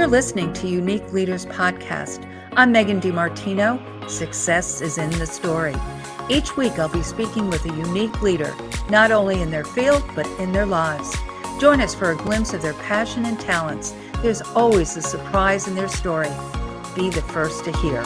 You're listening to Unique Leaders Podcast. I'm Megan DiMartino. Success is in the story. Each week I'll be speaking with a unique leader, not only in their field, but in their lives. Join us for a glimpse of their passion and talents. There's always a surprise in their story. Be the first to hear.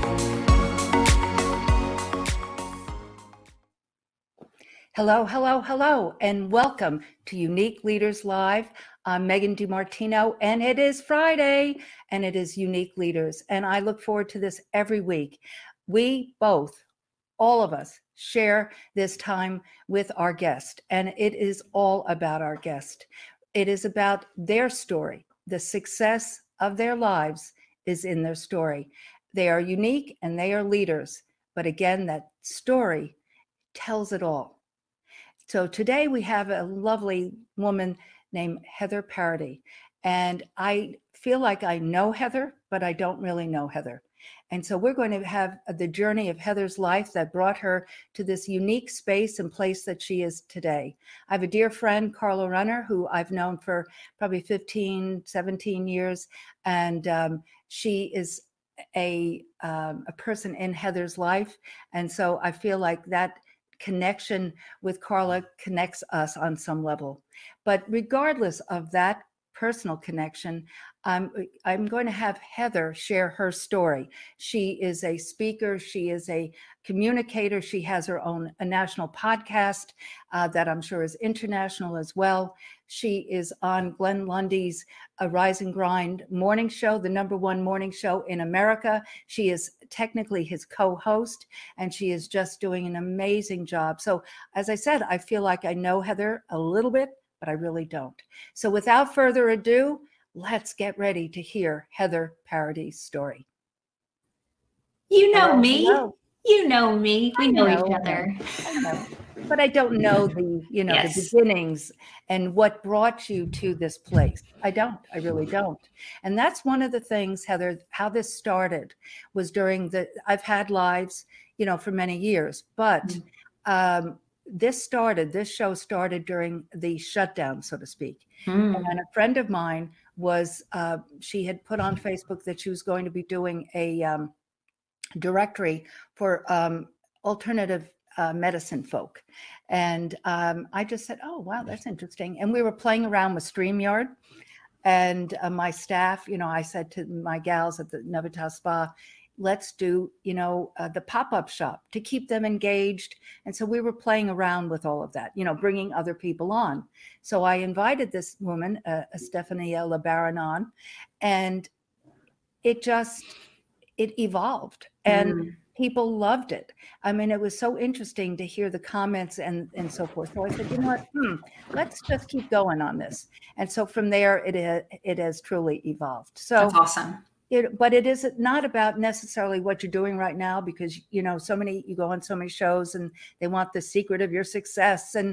Hello, and welcome to Unique Leaders Live. I'm Megan DiMartino, and it is Friday, and it is Unique Leaders, and I look forward to this every week. We both, all of us, share this time with our guest, and it is all about our guest. It is about their story. The success of their lives is in their story. They are unique, and they are leaders, but again, that story tells it all. So today we have a lovely woman named Heather Parady. And I feel like I know Heather, but I don't really know Heather. And so we're going to have the journey of Heather's life that brought her to this unique space and place that she is today. I have a dear friend, Carla Runner, who I've known for probably 15, 17 years. And she is a person in Heather's life. And so I feel like that connection with Carla connects us on some level. But regardless of that personal connection, I'm going to have Heather share her story. She is a speaker. She is a communicator. She has her own national podcast that I'm sure is international as well. She is on Glenn Lundy's Rise and Grind morning show, the #1 morning show in America. She is technically his co-host, and she is just doing an amazing job. So as I said, I feel like I know Heather a little bit, but I really don't. So without further ado, let's get ready to hear Heather Parady's story. You know me. Hello. You know me. We know each other. I know. But I don't know the beginnings and what brought you to this place. I really don't. And that's one of the things, Heather, how this started was I've had lives, for many years, but this show started during the shutdown, so to speak. And a friend of mine she had put on Facebook that she was going to be doing a directory for alternative medicine folk. And I just said, oh, wow, that's interesting. And we were playing around with StreamYard. And my staff, I said to my gals at the Novitas Spa, let's do, the pop-up shop to keep them engaged. And so we were playing around with all of that, bringing other people on. So I invited this woman, Stephanie LeBaron, on, and it evolved. And people loved it. I mean, it was so interesting to hear the comments and so forth. So I said, you know what, let's just keep going on this. And so from there, it has truly evolved. So that's awesome. But it is not about necessarily what you're doing right now, because, you go on so many shows and they want the secret of your success and,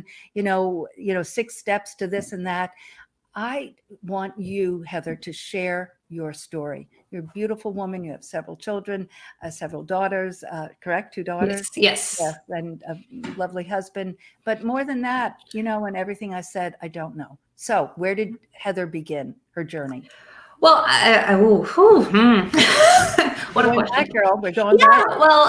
6 steps to this and that. I want you, Heather, to share your story. You're a beautiful woman. You have several children, several daughters, correct? 2 daughters? Yes. And a lovely husband. But more than that, and everything I said, I don't know. So where did Heather begin her journey? Well, what a question. Back, girl. We're going back. Back. Well,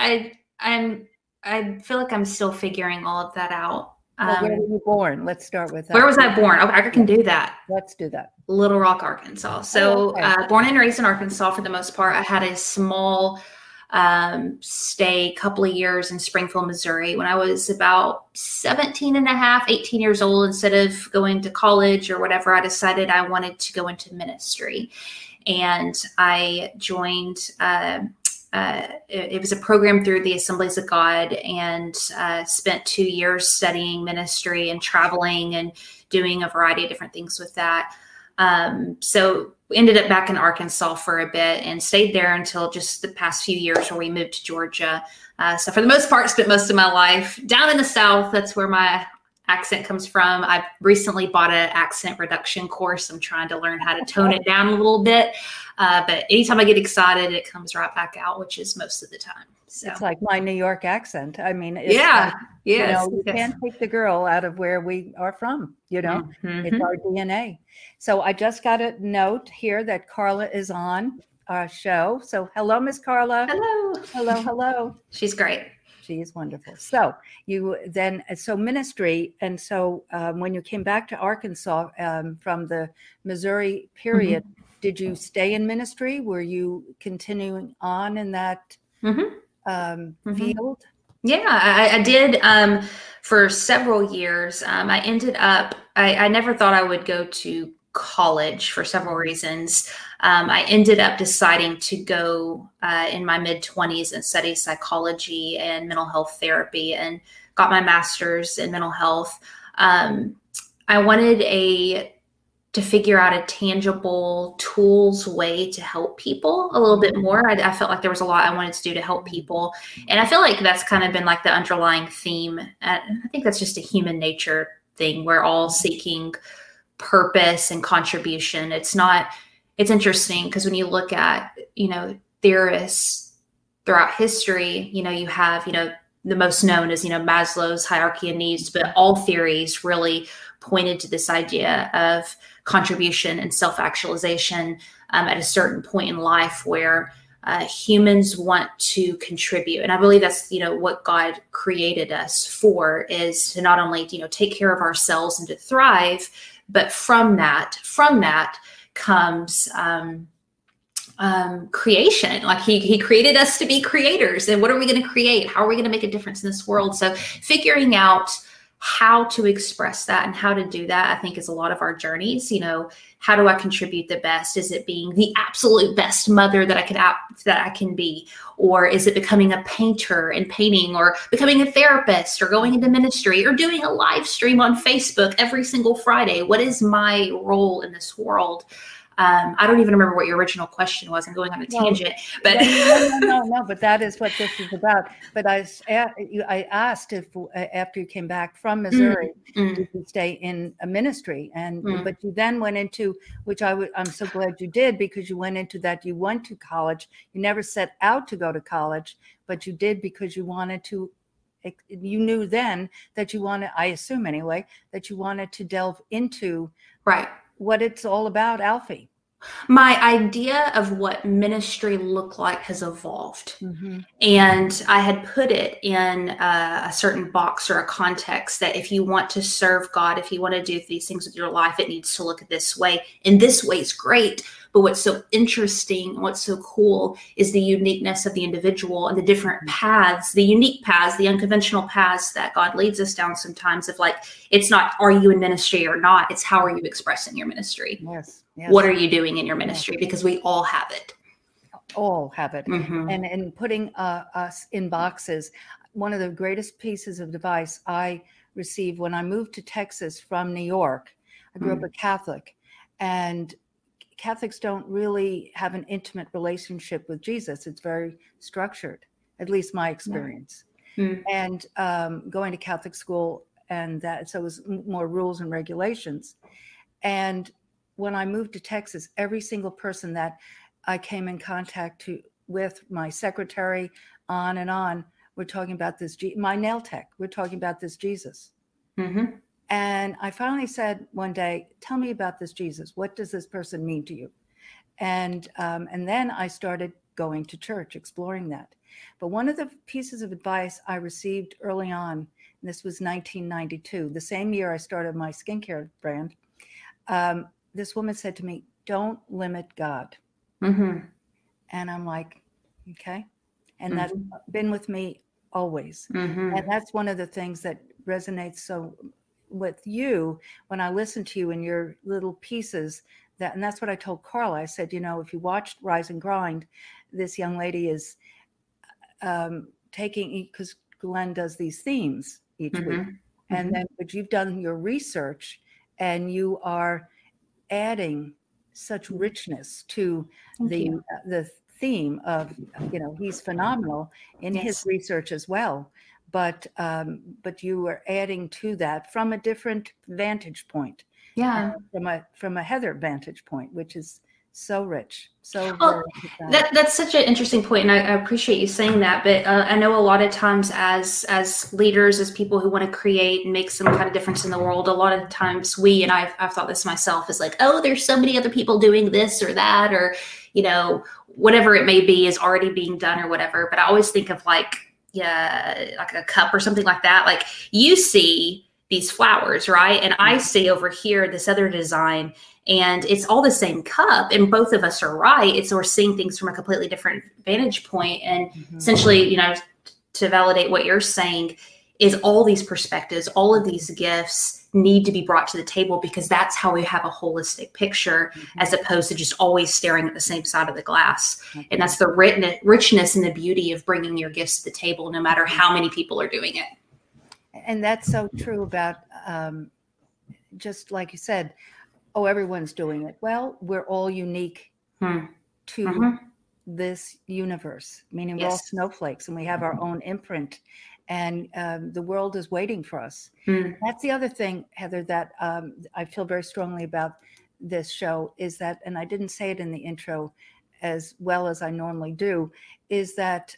I feel like I'm still figuring all of that out. Well, where were you born? Let's start with that. Where was I born? Okay, I can do that. Let's do that. Little Rock, Arkansas. So born and raised in Arkansas for the most part. I had a small stay, couple of years in Springfield, Missouri. When I was about 17 and a half, 18 years old, instead of going to college or whatever, I decided I wanted to go into ministry. And I joined it was a program through the Assemblies of God, and spent 2 years studying ministry and traveling and doing a variety of different things with that. So ended up back in Arkansas for a bit and stayed there until just the past few years where we moved to Georgia. So for the most part, spent most of my life down in the South. That's where my accent comes from. I recently bought an accent reduction course. I'm trying to learn how to tone it down a little bit. But anytime I get excited, it comes right back out, which is most of the time. So it's like my New York accent. I mean, it's yeah, yes, you can't take the girl out of where we are from, it's our DNA. So I just got a note here that Carla is on our show. So hello, Miss Carla. Hello. Hello. She's great. She is wonderful. So ministry. And so when you came back to Arkansas from the Missouri period, did you stay in ministry? Were you continuing on in that field? Yeah, I did for several years. I ended up, I never thought I would go to college for several reasons. I ended up deciding to go in my mid-20s and study psychology and mental health therapy, and got my master's in mental health. I wanted to figure out a tangible tools way to help people a little bit more. I felt like there was a lot I wanted to do to help people. And I feel like that's kind of been like the underlying theme. I think that's just a human nature thing. We're all seeking purpose and contribution. It's interesting because when you look at, theorists throughout history, you have, the most known is, Maslow's hierarchy of needs, but all theories really pointed to this idea of contribution and self-actualization at a certain point in life where humans want to contribute. And I believe that's, what God created us for, is to not only, take care of ourselves and to thrive, but from that comes creation. Like he created us to be creators. And what are we going to create? How are we going to make a difference in this world? So figuring out how to express that and how to do that, I think, is a lot of our journeys. How do I contribute the best? Is it being the absolute best mother that I can be? Or is it becoming a painter and painting, or becoming a therapist, or going into ministry, or doing a live stream on Facebook every single Friday? What is my role in this world? I don't even remember what your original question was. I'm going on a tangent, but no, but that is what this is about. But I asked if after you came back from Missouri, did you stay in a ministry? And but you then went into, which I'm so glad you did, because you went into that. You went to college. You never set out to go to college, but you did because you wanted to. You knew then that you wanted, I assume anyway, that you wanted to delve into what it's all about, Alfie. My idea of what ministry looked like has evolved. And I had put it in a certain box or a context that if you want to serve God, if you want to do these things with your life, it needs to look this way. And this way is great. But what's so interesting, what's so cool, is the uniqueness of the individual and the different paths, the unique paths, the unconventional paths that God leads us down sometimes. Of like, it's not, are you in ministry or not? It's how are you expressing your ministry? Yes. What are you doing in your ministry? Because we all have it. All have it. And putting us in boxes. One of the greatest pieces of advice I received when I moved to Texas from New York, I grew up a Catholic, and Catholics don't really have an intimate relationship with Jesus. It's very structured, at least my experience. And going to Catholic school, and that, so it was more rules and regulations. And when I moved to Texas, every single person that I came in contact with, my secretary, on and on, we're talking about this, my nail tech, we're talking about this Jesus. And I finally said one day, tell me about this Jesus. What does this person mean to you? And then I started going to church, exploring that. But one of the pieces of advice I received early on, and this was 1992, the same year I started my skincare brand, this woman said to me, don't limit God. And I'm like, okay. And that's been with me always. And that's one of the things that resonates so with you when I listen to you in your little pieces. And that's what I told Carla. I said, if you watched Rise and Grind, this young lady is taking, because Glenn does these themes each week. And then, but you've done your research and you are adding such richness to the theme of, he's phenomenal in his research as well. But you are adding to that from a different vantage point. From a Heather vantage point, which is So rich. So Well, very profound. that's such an interesting point, and I appreciate you saying that. But I know a lot of times, as leaders, as people who want to create and make some kind of difference in the world, a lot of times and I've thought this myself, is like, oh, there's so many other people doing this or that, or whatever it may be is already being done or whatever. But I always think of like a cup or something like that. Like you see these flowers, right? And I see over here this other design, and it's all the same cup, and both of us are right. It's we're seeing things from a completely different vantage point. And essentially, to validate what you're saying, is all these perspectives, all of these gifts need to be brought to the table, because that's how we have a holistic picture, as opposed to just always staring at the same side of the glass. And that's the richness and the beauty of bringing your gifts to the table, no matter how many people are doing it. And that's so true about, just like you said, oh, everyone's doing it. Well, we're all unique to this universe, meaning we're all snowflakes, and we have our own imprint, and the world is waiting for us. That's the other thing, Heather, that I feel very strongly about this show, is that, and I didn't say it in the intro as well as I normally do, is that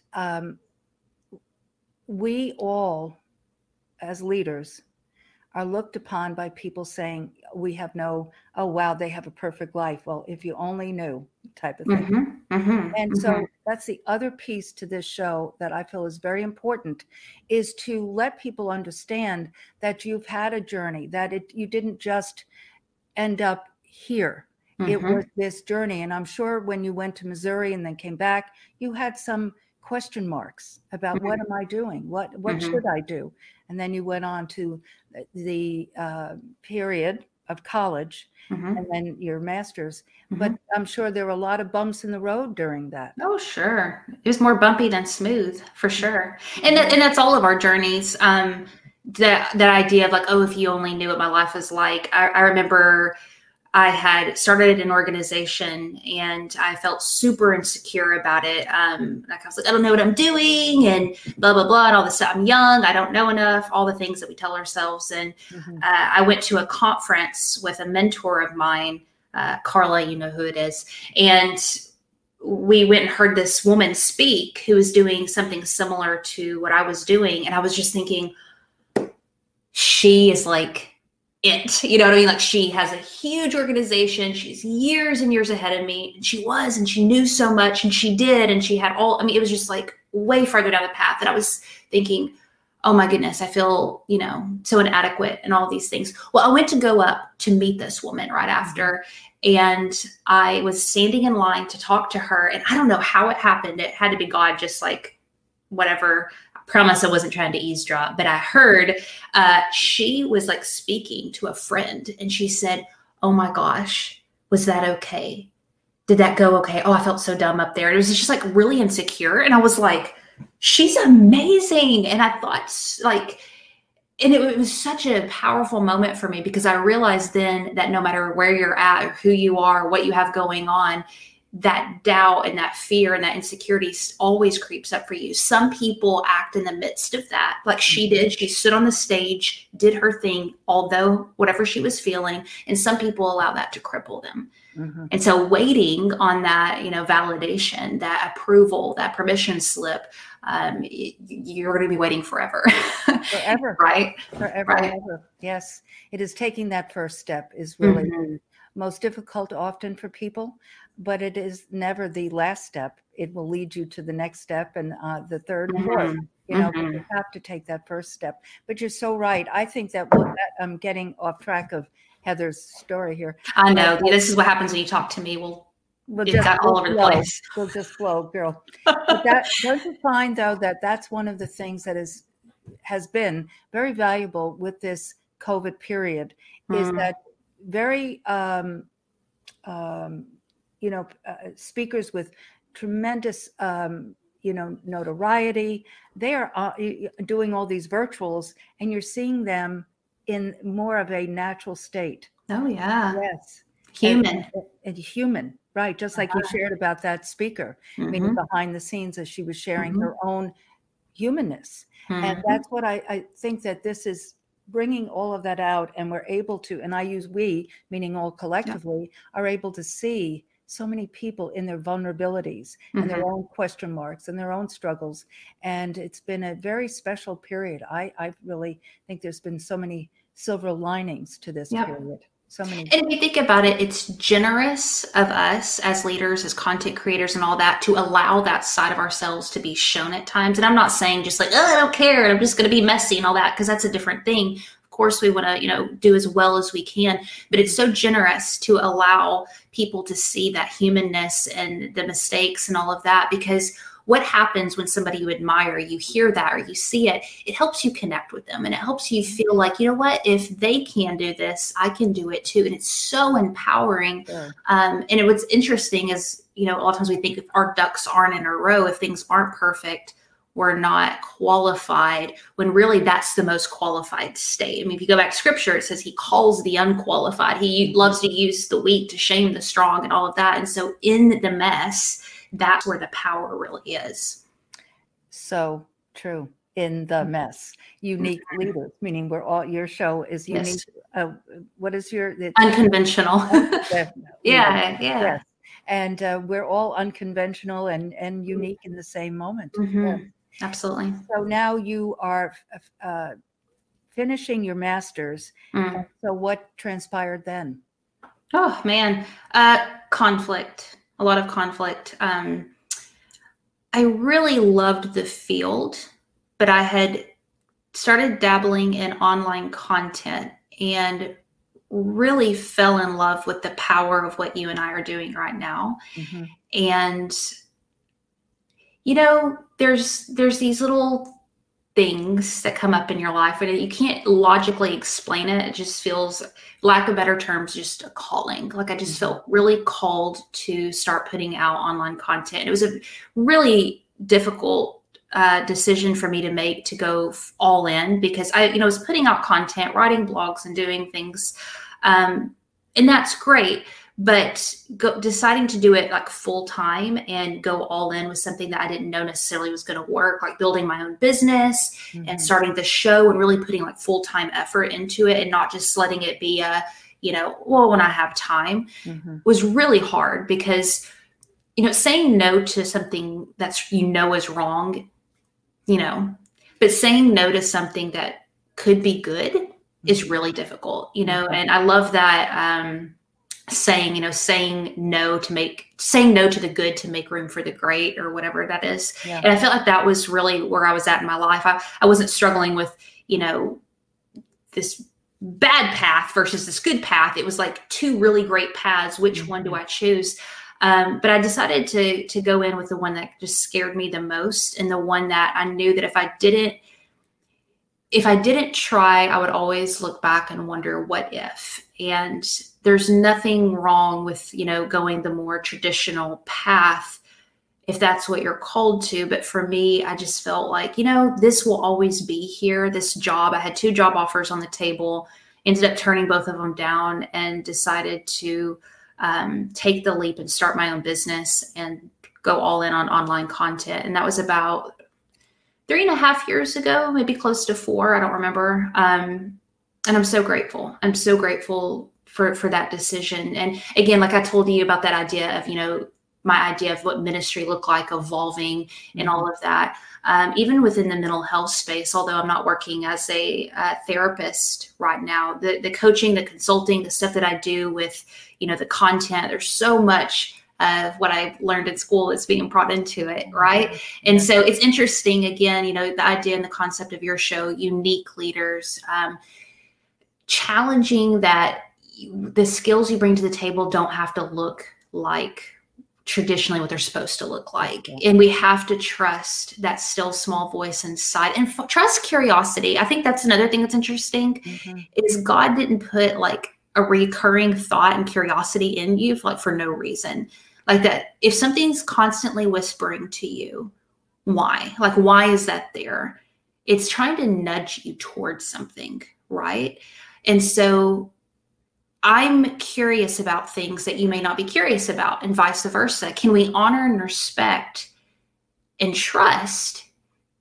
we all, as leaders, are looked upon by people saying we have oh, wow, they have a perfect life. Well, if you only knew, type of thing. And so that's the other piece to this show that I feel is very important, is to let people understand that you've had a journey, that you didn't just end up here. It was this journey. And I'm sure when you went to Missouri and then came back, you had some question marks about what am I doing? What should I do? And then you went on to the period of college and then your master's. But I'm sure there were a lot of bumps in the road during that. Oh, sure. It was more bumpy than smooth, for sure. And that's all of our journeys. That idea of like, oh, if you only knew what my life was like. I remember I had started an organization and I felt super insecure about it. Like I was like, I don't know what I'm doing, and blah, blah, blah, and all this stuff. I'm young. I don't know enough, all the things that we tell ourselves. And I went to a conference with a mentor of mine, Carla, you know who it is. And we went and heard this woman speak who was doing something similar to what I was doing. And I was just thinking, she is like it, you know what I mean? Like, she has a huge organization. She's years and years ahead of me. And she knew so much, and she did. And she had it was just like way farther down the path that I was thinking, oh my goodness, I feel, so inadequate and all these things. Well, I went to go up to meet this woman right after. And I was standing in line to talk to her. And I don't know how it happened. It had to be God, just like whatever. Promise I wasn't trying to eavesdrop, but I heard she was like speaking to a friend, and she said, oh my gosh, was that okay? Did that go okay? Oh, I felt so dumb up there. And it was just like really insecure. And I was like, she's amazing. And I thought and it was such a powerful moment for me, because I realized then that no matter where you're at or who you are, what you have going on, that doubt and that fear and that insecurity always creeps up for you. Some people act in the midst of that, like she did. She stood on the stage, did her thing, although whatever she was feeling, and some people allow that to cripple them. And so waiting on that, validation, that approval, that permission slip, you're going to be waiting forever. Forever. Right? Forever Right. and ever. Yes. It is taking that first step is really the most difficult often for people, but it is never the last step. It will lead you to the next step and the third and fourth. But you have to take that first step. But you're so right. I think that I'm getting off track of Heather's story here. I know. This is what happens when you talk to me. It's got all over the place. We'll just flow, girl. But don't you find, though, that that's one of the things that has been very valuable with this COVID period, is that very speakers with tremendous notoriety, they are doing all these virtuals, and you're seeing them in more of a natural state. Oh yeah. Yes. Human. And human, right? Just like you shared about that speaker, meaning behind the scenes, as she was sharing her own humanness. And that's what I think that this is bringing all of that out, and we're able to, and I use we, meaning all collectively, are able to see so many people in their vulnerabilities and their own question marks and their own struggles. And it's been a very special period. I really think there's been so many silver linings to this period. So many. And if you think about it, it's generous of us as leaders, as content creators and all that, to allow that side of ourselves to be shown at times. And I'm not saying just like, oh, I don't care, I'm just going to be messy and all that, because that's a different thing. Of course, we want to, do as well as we can, but it's so generous to allow people to see that humanness and the mistakes and all of that, because what happens when somebody you admire, you hear that or you see it, it helps you connect with them. And it helps you feel like, you know what, if they can do this, I can do it too. And it's so empowering. And what's interesting is, a lot of times we think if our ducks aren't in a row, if things aren't perfect, we're not qualified, when really that's the most qualified state. I mean, if you go back to scripture, it says he calls the unqualified. He loves to use the weak to shame the strong and all of that. And so in the mess, that's where the power really is. So true. In the mess. Unique leaders, meaning we're all, your show is unique. Yes. What is your? Unconventional. Yeah. Yes. And we're all unconventional and unique in the same moment. Yes. Absolutely. So now you are finishing your master's. So what transpired then? Oh, man. Conflict. A lot of conflict. I really loved the field, but I had started dabbling in online content and really fell in love with the power of what you and I are doing right now. And, there's these little things that come up in your life and you can't logically explain it. It just feels, lack of better terms, just a calling. Like I just felt really called to start putting out online content. It was a really difficult decision for me to make, to go all in, because I was putting out content, writing blogs and doing things. And that's great. But deciding to do it like full time and go all in was something that I didn't know necessarily was going to work, like building my own business and starting the show and really putting like full time effort into it and not just letting it be a, when I have time was really hard, because, saying no to something that's, is wrong, but saying no to something that could be good is really difficult, and I love that, saying no to the good to make room for the great, or whatever that is. And I felt like that was really where I was at in my life. I wasn't struggling with, this bad path versus this good path. It was like two really great paths. Which one do I choose? But I decided to go in with the one that just scared me the most, and the one that I knew that if I didn't try, I would always look back and wonder, what if? And there's nothing wrong with, going the more traditional path if that's what you're called to. But for me, I just felt like, this will always be here. This job, I had 2 job offers on the table, ended up turning both of them down, and decided to take the leap and start my own business and go all in on online content. And that was about 3.5 years ago, maybe close to 4. I don't remember. And I'm so grateful. I'm so grateful for that decision. And again, like I told you about that idea of, my idea of what ministry looked like evolving and all of that. Even within the mental health space, although I'm not working as a therapist right now, the coaching, the consulting, the stuff that I do with, the content, there's so much of what I learned in school that's being brought into it. Right. And so it's interesting, again, the idea and the concept of your show, Unique Leaders, challenging that the skills you bring to the table don't have to look like traditionally what they're supposed to look like. And we have to trust that still small voice inside and trust curiosity. I think that's another thing that's interesting is God didn't put like a recurring thought and curiosity in you for no reason. Like that, if something's constantly whispering to you, why? Like, why is that there? It's trying to nudge you towards something, right? And so I'm curious about things that you may not be curious about, and vice versa. Can we honor and respect and trust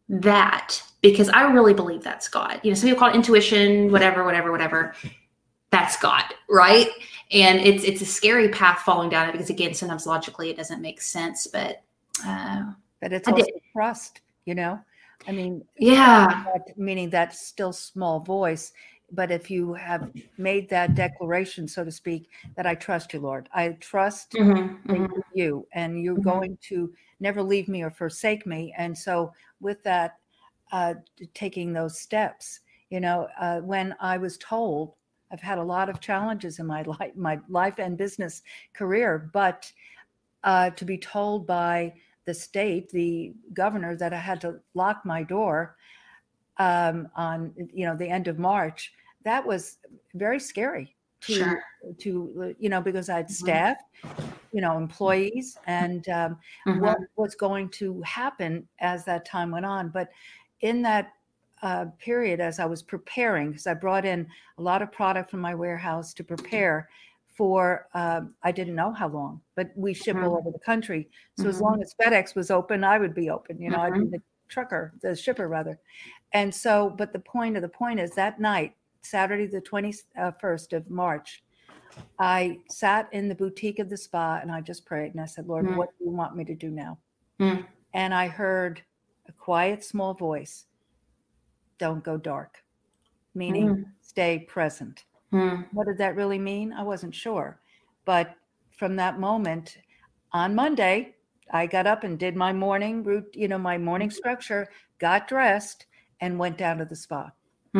that? Because I really believe that's God. Some people call it intuition, whatever. that's God, right? And it's a scary path falling down it, because again, sometimes logically it doesn't make sense, but it's also trust, I mean, yeah, meaning that still small voice. But if you have made that declaration, so to speak, that I trust you, Lord, I trust you, and you're going to never leave me or forsake me. And so with that, taking those steps, when I was told, I've had a lot of challenges in my life and business career, but to be told by the state, the governor, that I had to lock my door on the end of March, that was very scary to because I had staff, employees, and what was going to happen as that time went on. But in that period, as I was preparing, because I brought in a lot of product from my warehouse to prepare for, I didn't know how long, but we ship all over the country. So as long as FedEx was open, I would be open, I'd be the shipper rather. And so, but the point is that night, Saturday, the 21st of March, I sat in the boutique of the spa and I just prayed, and I said, Lord, what do you want me to do now? And I heard a quiet, small voice, don't go dark, meaning stay present. What did that really mean? I wasn't sure. But from that moment on Monday, I got up and did my morning route, my morning structure, got dressed, and went down to the spa.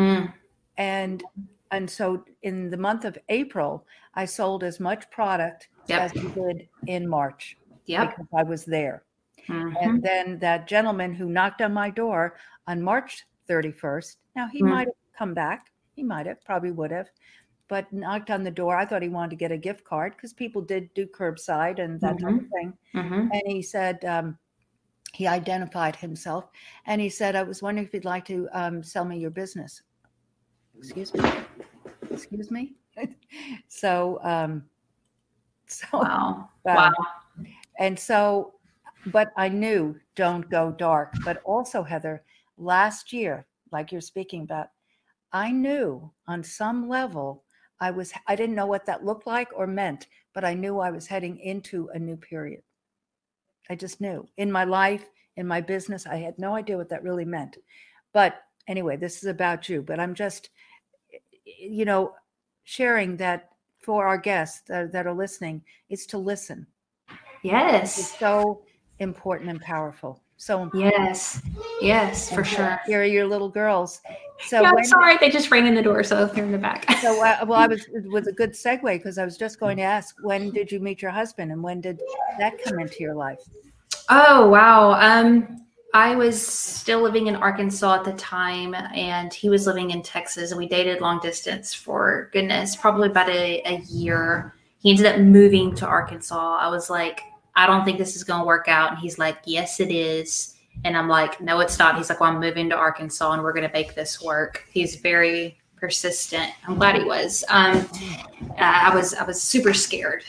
And so in the month of April, I sold as much product as we did in March because I was there. And then that gentleman who knocked on my door on March 31st, now he might have come back. He might have, probably would have, but knocked on the door. I thought he wanted to get a gift card because people did do curbside and that type of thing. And he said, he identified himself, and he said, I was wondering if you'd like to sell me your business. Excuse me. So wow. And so, but I knew don't go dark. But also, Heather, last year, like you're speaking about, I knew on some level I didn't know what that looked like or meant, but I knew I was heading into a new period. I just knew in my life, in my business, I had no idea what that really meant. But anyway, this is about you, but I'm just, sharing that for our guests that are listening, is to listen. Yes. It's so important and powerful. So important. Yes, for sure. Here are your little girls. So I'm sorry, they just ran in the door, so they're in the back. So it was a good segue, because I was just going to ask, when did you meet your husband, and when did that come into your life? Oh, wow. I was still living in Arkansas at the time, and he was living in Texas, and we dated long distance for, goodness, probably about a year. He ended up moving to Arkansas. I was like, I don't think this is going to work out. And he's like, yes, it is. And I'm like, no, it's not. He's like, well, I'm moving to Arkansas and we're going to make this work. He's very persistent. I'm glad he was. I was super scared.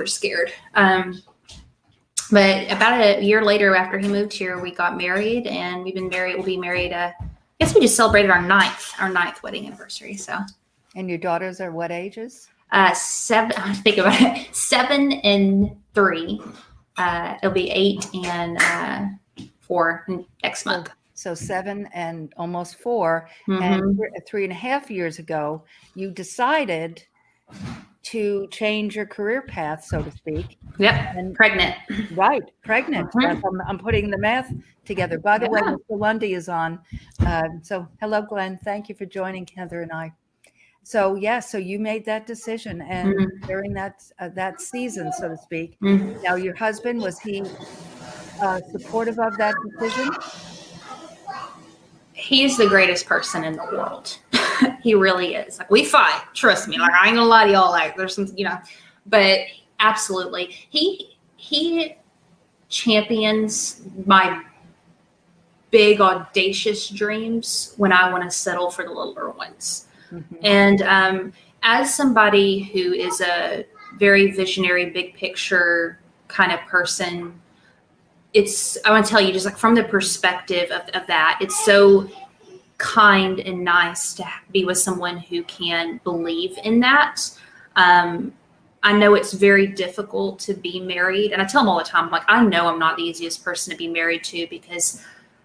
But about a year later, after he moved here, we got married, and we've been married. We'll be married. I guess we just celebrated our ninth wedding anniversary. So. And your daughters are what ages? 7. Think about it. 7 and 3. It'll be 8 and 4 next month. So 7 and almost 4. And 3.5 years ago, you decided to change your career path, so to speak. Yep. And pregnant. Right. Pregnant. I'm putting the math together. By the way, Mr. Lundy is on. So hello, Glenn. Thank you for joining Heather and I. So so you made that decision, and during that season, so to speak. Now, your husband, was he supportive of that decision? He's the greatest person in the world. He really is. Like, we fight, trust me. Like, I ain't gonna lie to y'all. Like, there's some, but absolutely, he champions my big audacious dreams when I want to settle for the littler ones. And as somebody who is a very visionary, big picture kind of person, I want to tell you, just like from the perspective of that, it's so kind and nice to be with someone who can believe in that. I know it's very difficult to be married, and I tell them all the time, I'm like, I know I'm not the easiest person to be married to, because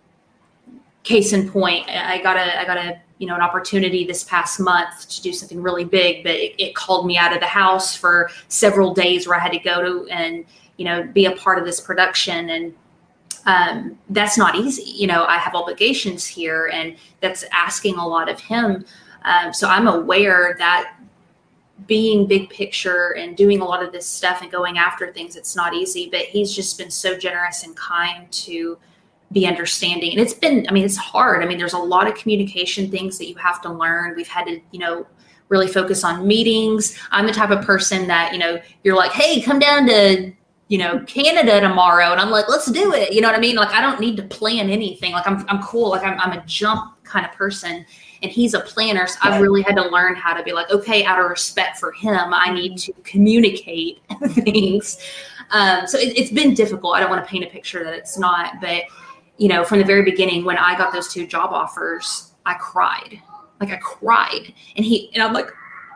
case in point, I got a an opportunity this past month to do something really big, but it called me out of the house for several days where I had to go to and be a part of this production, and that's not easy. I have obligations here, and that's asking a lot of him. So I'm aware that being big picture and doing a lot of this stuff and going after things, it's not easy, but he's just been so generous and kind to be understanding. And it's hard. There's a lot of communication things that you have to learn. We've had to, really focus on meetings. I'm the type of person that, you're like, hey, come down to, Canada tomorrow. And I'm like, let's do it. You know what I mean? Like, I don't need to plan anything. Like I'm cool. Like I'm a jump kind of person, and he's a planner. So I've really had to learn how to be like, okay, out of respect for him, I need to communicate things. So it's been difficult. I don't want to paint a picture that it's not, but from the very beginning, when I got those 2 job offers, I cried. Like, I cried. And I'm like,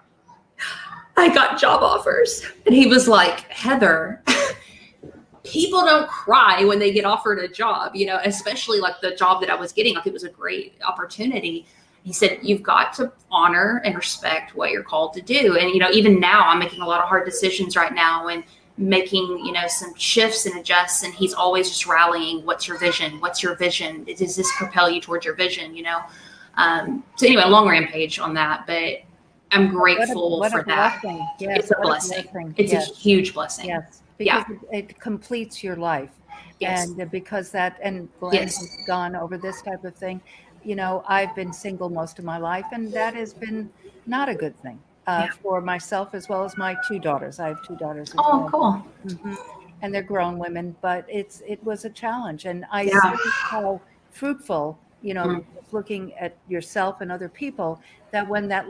I got job offers. And he was like, Heather, people don't cry when they get offered a job, especially like the job that I was getting. Like, it was a great opportunity. He said, you've got to honor and respect what you're called to do. And, even now I'm making a lot of hard decisions right now, and making, some shifts and adjusts, and he's always just rallying. What's your vision? What's your vision? Does this propel you towards your vision? So anyway, long rampage on that, but I'm grateful for that. Yes, it's a blessing. It's a huge blessing. Yes, because it completes your life. Yes. And because and Glenn has gone over this type of thing. I've been single most of my life, and that has been not a good thing. For myself as well as my 2 daughters. I have 2 daughters as well. Cool. Mm-hmm. And they're grown women, but it was a challenge. And I see how fruitful, looking at yourself and other people, that when that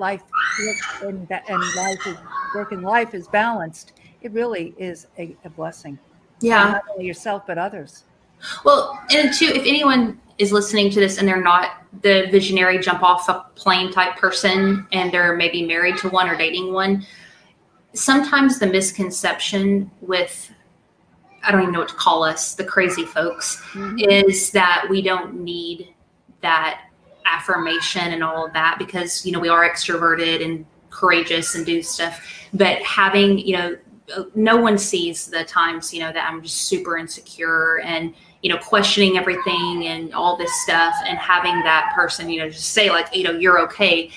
work and life is balanced, it really is a blessing. Yeah. And not only yourself, but others. Well, and too, if anyone is listening to this and they're not the visionary jump off a plane type person, and they're maybe married to one or dating one, sometimes the misconception with, I don't even know what to call us, the crazy folks, is that we don't need that affirmation and all of that, because, we are extroverted and courageous and do stuff. But having, no one sees the times, that I'm just super insecure and, questioning everything and all this stuff, and having that person, just say like, you're okay.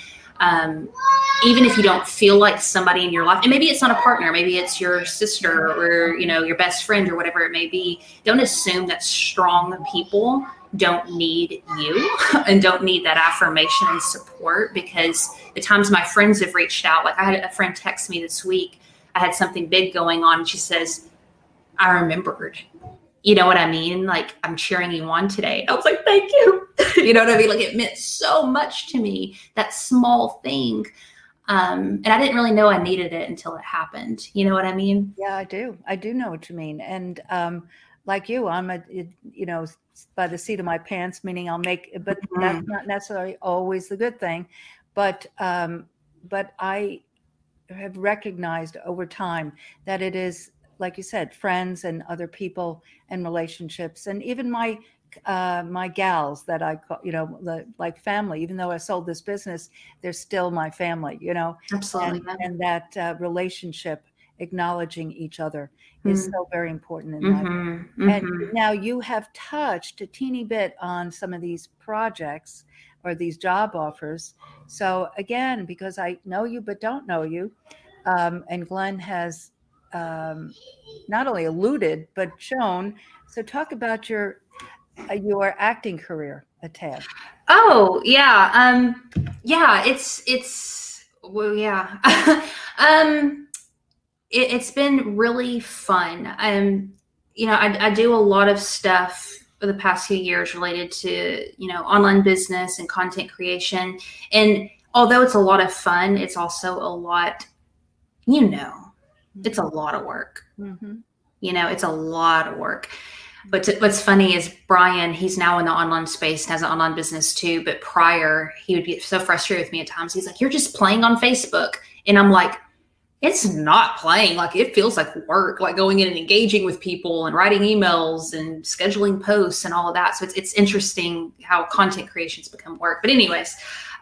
Even if you don't feel like somebody in your life, and maybe it's not a partner, maybe it's your sister or, your best friend or whatever it may be, don't assume that strong people don't need you and don't need that affirmation and support. Because the times my friends have reached out, like I had a friend text me this week, I had something big going on, and she says, I remembered. You know what I mean? Like, I'm cheering you on today. I was like, thank you. You know what I mean? Like, it meant so much to me, that small thing. And I didn't really know I needed it until it happened. You know what I mean? Yeah, I do. I do know what you mean. And like you, I'm by the seat of my pants, meaning I'll make, but that's not necessarily always the good thing. But I have recognized over time that it is, like you said, friends and other people and relationships, and even my gals that I call, like family. Even though I sold this business, they're still my family. Absolutely. And that relationship, acknowledging each other, is so very important in life. And now you have touched a teeny bit on some of these projects or these job offers. So again, because I know you but don't know you, and Glenn has not only alluded but shown. So talk about your acting career a tad. Oh yeah, it's well, yeah. It's been really fun. I do a lot of stuff for the past few years related to online business and content creation, and although it's a lot of fun, it's also a lot, it's a lot of work. It's a lot of work. But what's funny is Brian, he's now in the online space, has an online business too. But prior, he would be so frustrated with me at times. He's like, "You're just playing on Facebook." And I'm like, it's not playing. Like, it feels like work, like going in and engaging with people and writing emails and scheduling posts and all of that. So it's interesting how content creation's become work. But anyways,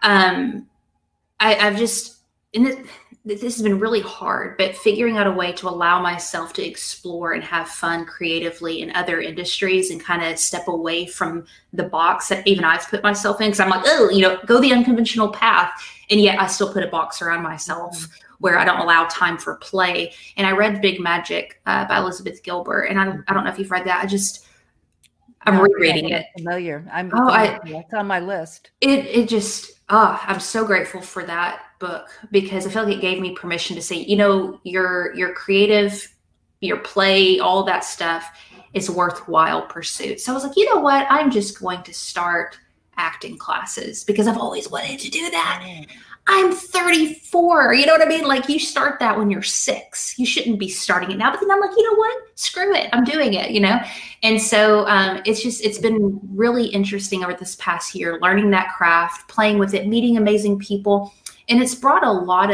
I've just, this has been really hard, but figuring out a way to allow myself to explore and have fun creatively in other industries and kind of step away from the box that even I've put myself in. Cause I'm like, oh, go the unconventional path. And yet I still put a box around myself where I don't allow time for play. And I read Big Magic by Elizabeth Gilbert. And I don't know if you've read that. I'm rereading it. Familiar. It's on my list. I'm so grateful for that book because I feel like it gave me permission to say, your creative, your play, all that stuff is worthwhile pursuit. So I was like, you know what? I'm just going to start acting classes because I've always wanted to do that. I'm 34. You know what I mean? Like, you start that when you're 6. You shouldn't be starting it now. But then I'm like, you know what? Screw it. I'm doing it, And so it's been really interesting over this past year, learning that craft, playing with it, meeting amazing people. And it's brought a lot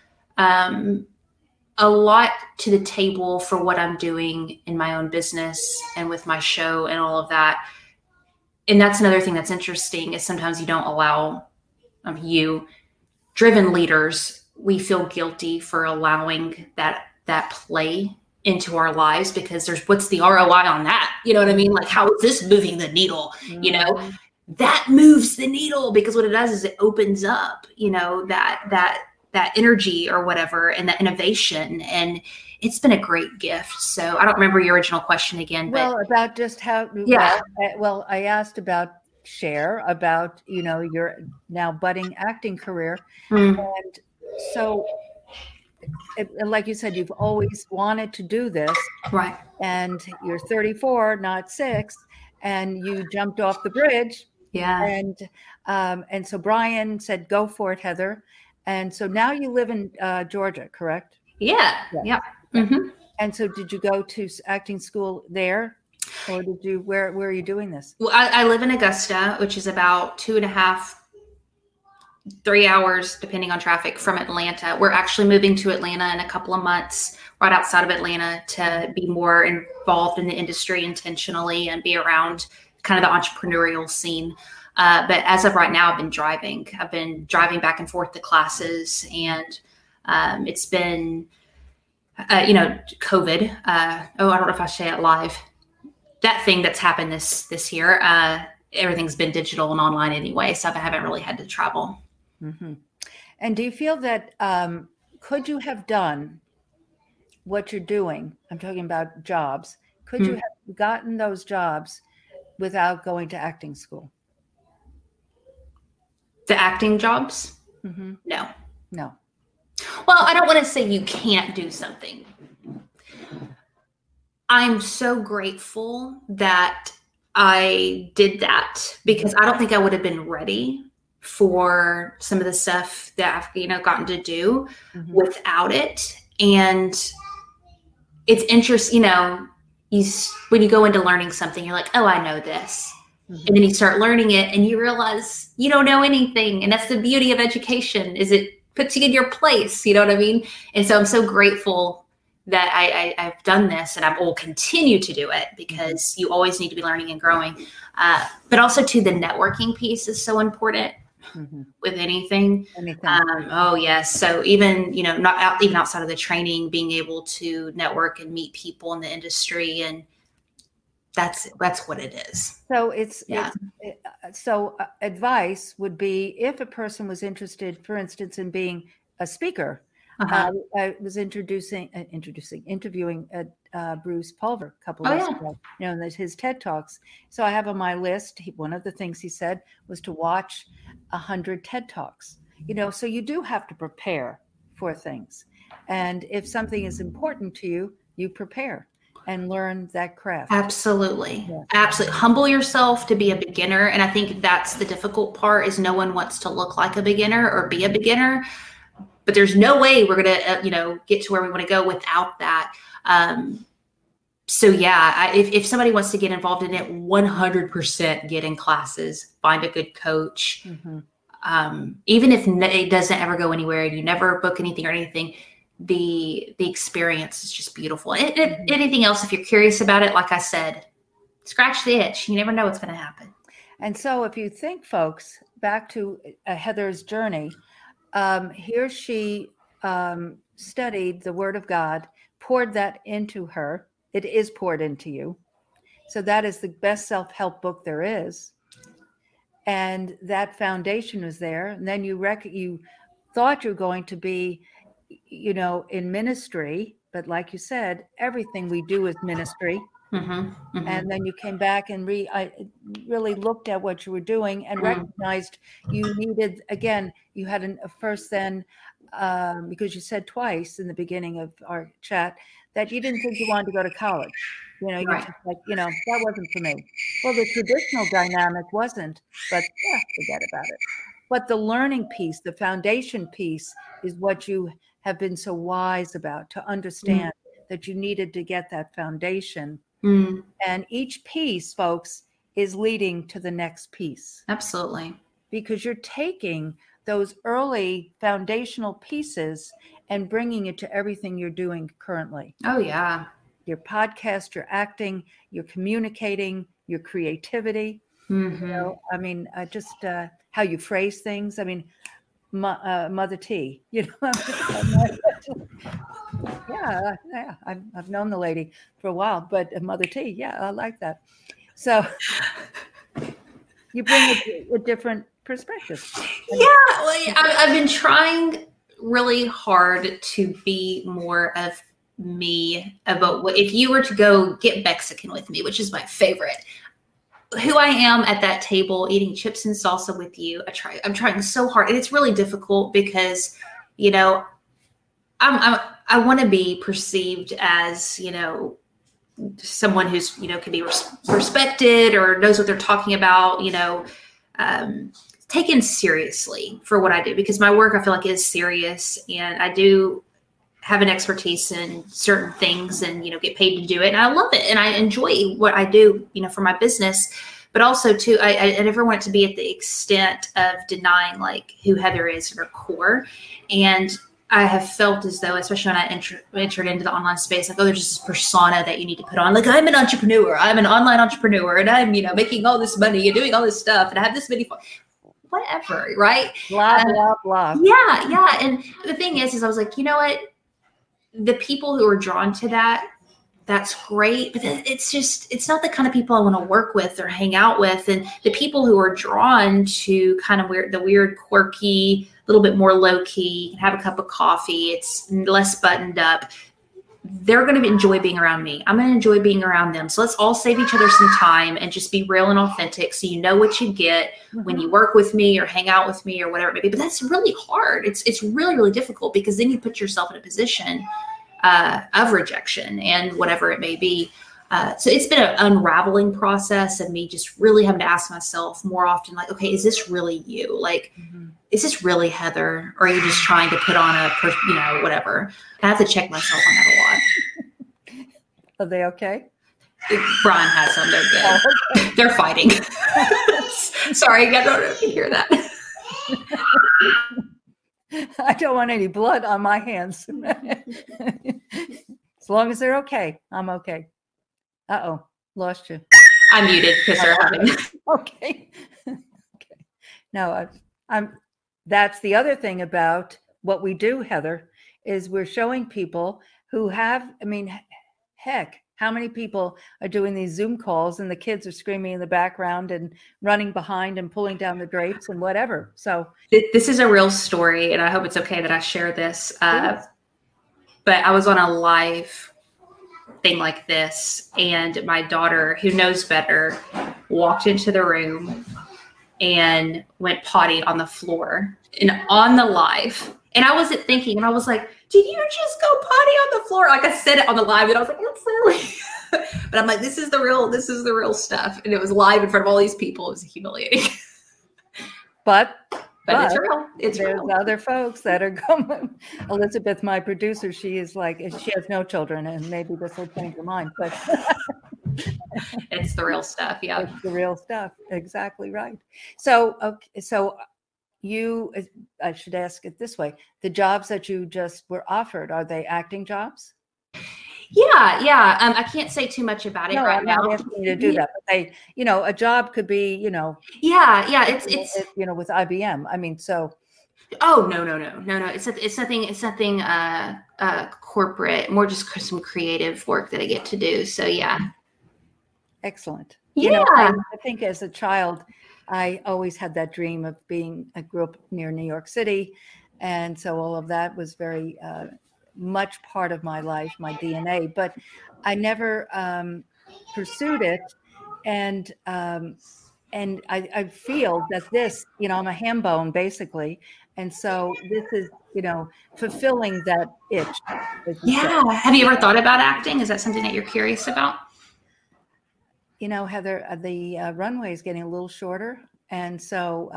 to the table for what I'm doing in my own business and with my show and all of that. And that's another thing that's interesting is sometimes you don't allow driven leaders, we feel guilty for allowing that play into our lives because what's the ROI on that? You know what I mean? Like, how is this moving the needle? Mm-hmm. That moves the needle because what it does is it opens up, that energy or whatever and that innovation. And it's been a great gift. So I don't remember your original question again. Well, about just how, yeah. Well, I asked about about your now budding acting career. And so like you said, you've always wanted to do this, right? And you're 34, not 6, and you jumped off the bridge. And so Brian said, go for it, Heather. And so now you live in Georgia, correct? Yeah. Mm-hmm. And so did you go to acting school there? Or did you, where are you doing this? Well, I live in Augusta, which is about 2.5, 3 hours, depending on traffic, from Atlanta. We're actually moving to Atlanta in a couple of months, right outside of Atlanta, to be more involved in the industry intentionally and be around kind of the entrepreneurial scene. But as of right now, I've been driving back and forth to classes, and it's been, COVID. I don't know if I say it live. That thing that's happened this year, everything's been digital and online anyway, so I haven't really had to travel. Mm-hmm. And do you feel that could you have done what you're doing? I'm talking about jobs. Could you have gotten those jobs without going to acting school? The acting jobs? Mm-hmm. No. Well, I don't want to say you can't do something. I'm so grateful that I did that because I don't think I would have been ready for some of the stuff that I've gotten to do without it. And it's interesting, when you go into learning something, you're like, oh, I know this. And then you start learning it and you realize you don't know anything. And that's the beauty of education, is it puts you in your place. You know what I mean? And so I'm so grateful that I've done this, and I will continue to do it because you always need to be learning and growing. But also too, the networking piece is so important with anything. Oh yes. So even, not even outside of the training, being able to network and meet people in the industry, and that's what it is. So advice would be, if a person was interested, for instance, in being a speaker. I was interviewing Bruce Pulver a couple of years ago, and his TED Talks. So I have on my list, one of the things he said was to watch 100 TED Talks, so you do have to prepare for things. And if something is important to you, you prepare and learn that craft. Absolutely. Yeah. Absolutely. Humble yourself to be a beginner. And I think that's the difficult part, is no one wants to look like a beginner or be a beginner. But there's no way we're going to, get to where we want to go without that. So yeah, if somebody wants to get involved in it, 100% get in classes, find a good coach. Even if it doesn't ever go anywhere, you never book anything or anything, the experience is just beautiful. Anything else, if you're curious about it, like I said, scratch the itch. You never know what's going to happen. And so if you think, folks, back to Heather's journey, here she studied the Word of God, poured that into her. It is poured into you. So that is the best self-help book there is. And that foundation was there. And then you thought you were going to be, in ministry. But like you said, everything we do is ministry. And then you came back and really looked at what you were doing and recognized you needed, again, you had a first then, because you said twice in the beginning of our chat that you didn't think you wanted to go to college. You're just like, that wasn't for me. Well, the traditional dynamic wasn't, but yeah, forget about it. But the learning piece, the foundation piece is what you have been so wise about, to understand that you needed to get that foundation. And each piece, folks, is leading to the next piece. Absolutely. Because you're taking those early foundational pieces and bringing it to everything you're doing currently. Oh, yeah. Your podcast, your acting, your communicating, your creativity. Just how you phrase things. I mean, Mother T, Yeah, I've known the lady for a while, but Mother T, yeah, I like that. So you bring a different perspective. Yeah, well, I've been trying really hard to be more of me about what, if you were to go get Mexican with me, which is my favorite, who I am at that table eating chips and salsa with you. I'm trying so hard, and it's really difficult because, I want to be perceived as, someone who's, can be respected or knows what they're talking about, taken seriously for what I do, because my work, I feel like, is serious, and I do have an expertise in certain things and, get paid to do it. And I love it. And I enjoy what I do, for my business, but also too, I never want it to be at the extent of denying like who Heather is at her core. And I have felt as though, especially when I entered into the online space, like, oh, there's just this persona that you need to put on. Like, I'm an entrepreneur. I'm an online entrepreneur, and I'm, making all this money and doing all this stuff, and I have this many whatever, right? Blah, blah, blah. Yeah. And the thing is I was like, you know what? The people who are drawn to that, that's great. But it's not the kind of people I want to work with or hang out with. And the people who are drawn to kind of the weird, quirky, a little bit more low key, have a cup of coffee, it's less buttoned up, they're going to enjoy being around me. I'm going to enjoy being around them. So let's all save each other some time and just be real and authentic, so you know what you get when you work with me or hang out with me or whatever it may be. But that's really hard. It's really, really difficult, because then you put yourself in a position of rejection and whatever it may be. So it's been an unraveling process of me just really having to ask myself more often, like, okay, is this really you? Like, is this really Heather? Or are you just trying to put on whatever? I have to check myself on that a lot. Are they okay? Brian has them. They're good. Oh, okay. They're fighting. Sorry, I don't know if you hear that. I don't want any blood on my hands. As long as they're okay, I'm okay. Uh-oh, lost you. I'm muted because they're having. Okay. No, that's the other thing about what we do, Heather, is we're showing people who have, heck, how many people are doing these Zoom calls and the kids are screaming in the background and running behind and pulling down the drapes and whatever. So this is a real story, and I hope it's okay that I share this. But I was on a live thing like this, and my daughter, who knows better, walked into the room and went potty on the floor and on the live. And I wasn't thinking, and I was like, did you just go potty on the floor? Like, I said it on the live, and I was like, that's silly. But I'm like, this is the real stuff. And it was live in front of all these people. It was humiliating. But But it's real. It's there's real. other folks that are coming. Elizabeth, my producer, she is like, she has no children, and maybe this will change her mind, but It's the real stuff. Yeah. it's the real stuff. Exactly right. So, okay, so you, I should ask it this way: the jobs that you just were offered, are they acting jobs? Yeah. I can't say too much about it No, right I'm now. not asking you to do that, but they, a job could be, Yeah. It's with IBM. I mean, so. Oh, no. It's nothing corporate, more just some creative work that I get to do. So yeah. Excellent. Yeah. I think as a child, I always had that dream of I grew up near New York City. And so all of that was very much part of my life, my DNA, but I never pursued it. And I feel that this, I'm a ham bone basically. And so this is, fulfilling that itch. Yeah. Have you ever thought about acting? Is that something that you're curious about? Heather, the runway is getting a little shorter. And so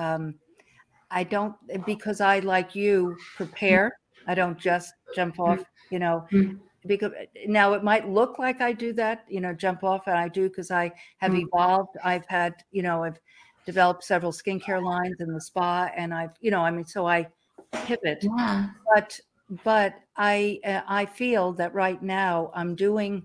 I don't, because I, like you, prepare. I don't just jump off, because now it might look like I do that, jump off, and I do because I have evolved. I've had, I've developed several skincare lines in the spa, and I've, so I pivot. Yeah. But I feel that right now I'm doing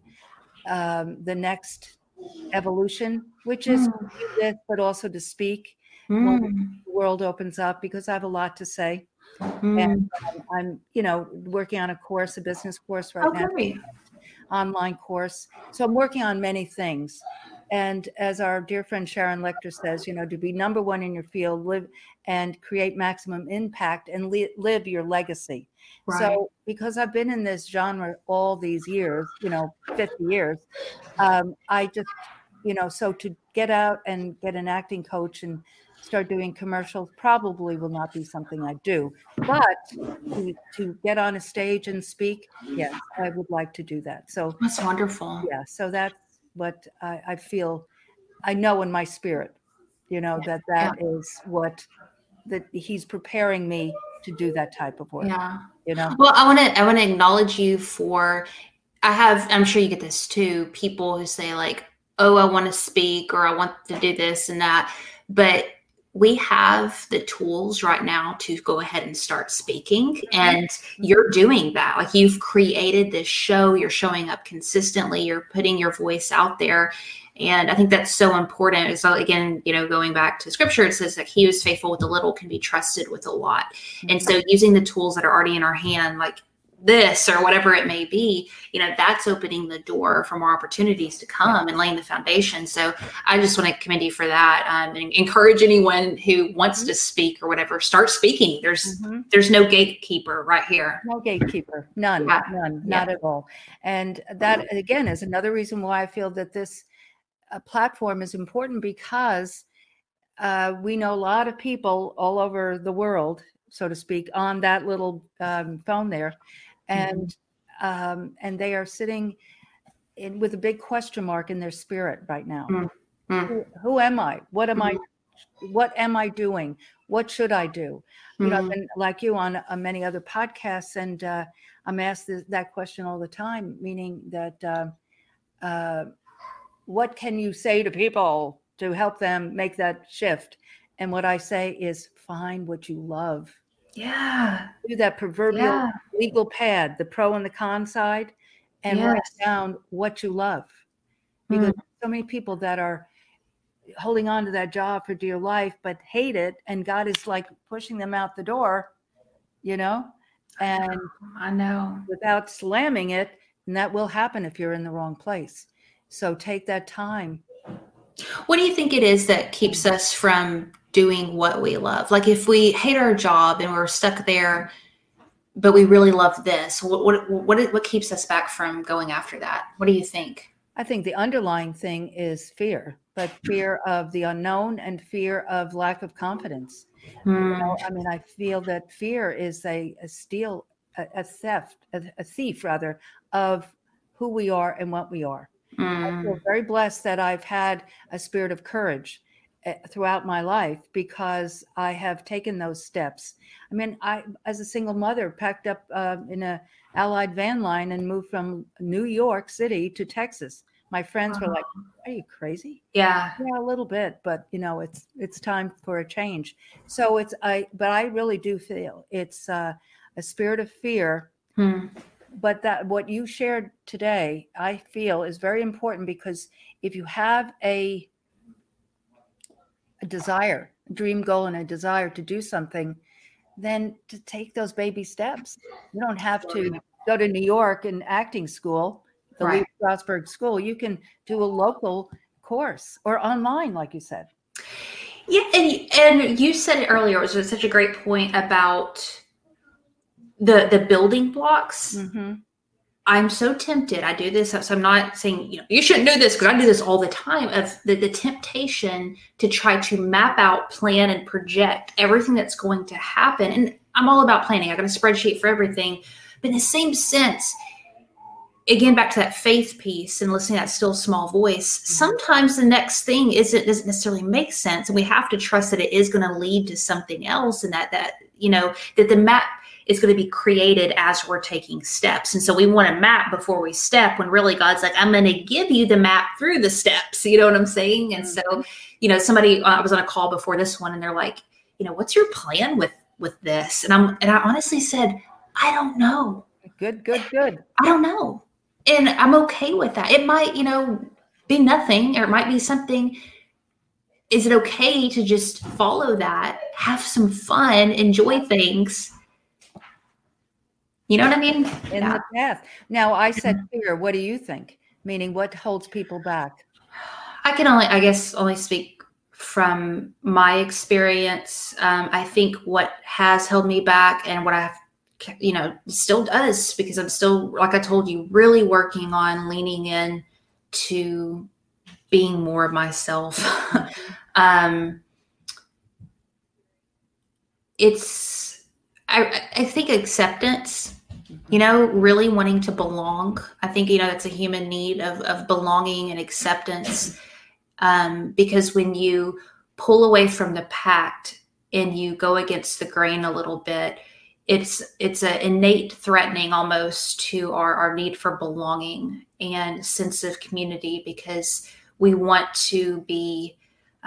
the next evolution, which is to do this, but also to speak when the world opens up, because I have a lot to say. And I'm, working on a business course right now, Great. online course. So I'm working on many things. And as our dear friend Sharon Lecter says, to be number one in your field, live and create maximum impact, and live your legacy. Right. So because I've been in this genre all these years, 50 years, I just, so to get out and get an acting coach and start doing commercials probably will not be something I do. But to get on a stage and speak, yes, I would like to do that. So that's wonderful. Yeah, so that's what I feel. I know in my spirit, that is what that he's preparing me to do that type of work. Yeah. Well, I want to acknowledge you for. I'm sure you get this too. People who say like, "Oh, I want to speak," or "I want to do this and that," but we have the tools right now to go ahead and start speaking. And you're doing that. Like, you've created this show, you're showing up consistently, you're putting your voice out there. And I think that's so important. So again, going back to scripture, it says that he who is faithful with a little can be trusted with a lot. And so using the tools that are already in our hand, like this or whatever it may be, that's opening the door for more opportunities to come and laying the foundation. So I just want to commend you for that, and encourage anyone who wants to speak or whatever, start speaking. There's no gatekeeper right here. No gatekeeper, none, not at all. And that again is another reason why I feel that this platform is important, because we know a lot of people all over the world, so to speak, on that little phone there. And they are sitting with a big question mark in their spirit right now. Who am I? What am I? What am I doing? What should I do? I've been like you on many other podcasts, and I'm asked that question all the time, meaning that what can you say to people to help them make that shift? And what I say is, find what you love. Yeah. Do that proverbial legal pad, the pro and the con side, and write down what you love. Because so many people that are holding on to that job for dear life, but hate it, and God is like pushing them out the door, and I know, without slamming it, and that will happen if you're in the wrong place. So take that time. What do you think it is that keeps us from doing what we love? Like, if we hate our job and we're stuck there, but we really love this, what keeps us back from going after that? What do you think? I think the underlying thing is fear, but fear of the unknown and fear of lack of confidence. I feel that fear is a thief rather, of who we are and what we are. I feel very blessed that I've had a spirit of courage throughout my life because I have taken those steps. I mean, I, as a single mother, packed up in a Allied van line and moved from New York City to Texas. My friends were like, "Are you crazy?" Yeah. Yeah, a little bit, but you know, it's time for a change. So but I really do feel it's a spirit of fear. But that what you shared today, I feel is very important, because if you have a desire, a dream, goal, and a desire to do something, then to take those baby steps. You don't have to go to New York and acting school, the Lee Strasberg School. You can do a local course or online, like you said. Yeah, and you said it earlier. It was such a great point about the building blocks. Mm-hmm. I'm so tempted. I do this, so I'm not saying you shouldn't do this, because I do this all the time. Of the temptation to try to map out, plan, and project everything that's going to happen. And I'm all about planning. I got a spreadsheet for everything. But in the same sense, again, back to that faith piece and listening to that still small voice. Sometimes the next thing doesn't necessarily make sense, and we have to trust that it is going to lead to something else, and that that the map is going to be created as we're taking steps. And so we want a map before we step, when really God's like, I'm going to give you the map through the steps. You know what I'm saying? And so, somebody, I was on a call before this one, and they're like, what's your plan with this? And I honestly said, I don't know. Good. I don't know. And I'm okay with that. It might, be nothing, or it might be something. Is it okay to just follow that, have some fun, enjoy things? You know what I mean? In the path. Now, I said fear. What do you think? Meaning, what holds people back? I can only speak from my experience. I think what has held me back, and what I've, still does, because I'm still, like I told you, really working on leaning in to being more of myself. I think acceptance, really wanting to belong. I think, that's a human need of belonging and acceptance. Because when you pull away from the pact and you go against the grain a little bit, it's an innate threatening almost to our need for belonging and sense of community, because we want to be,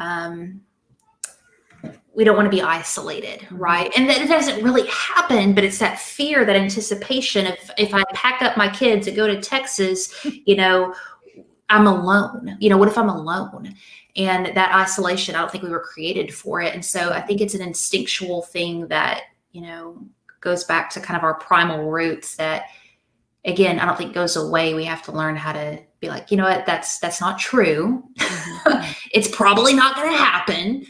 we don't want to be isolated, right? And that it doesn't really happen, but it's that fear, that anticipation of, if I pack up my kids and go to Texas, I'm alone. What if I'm alone? And that isolation, I don't think we were created for it. And so I think it's an instinctual thing that, goes back to kind of our primal roots that, again, I don't think goes away. We have to learn how to be like, what, that's not true. It's probably not going to happen.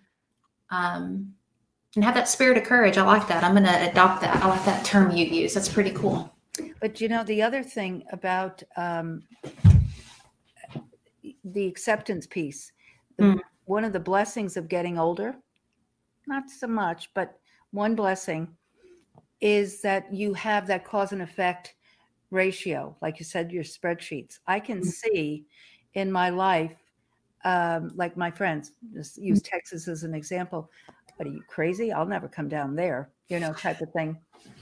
And have that spirit of courage. I like that. I'm going to adopt that. I like that term you use. That's pretty cool. But the other thing about the acceptance piece, one of the blessings of getting older, not so much, but one blessing is that you have that cause and effect ratio. Like you said, your spreadsheets. I can see in my life, like my friends, just use Texas as an example. What, are you crazy? I'll never come down there, type of thing.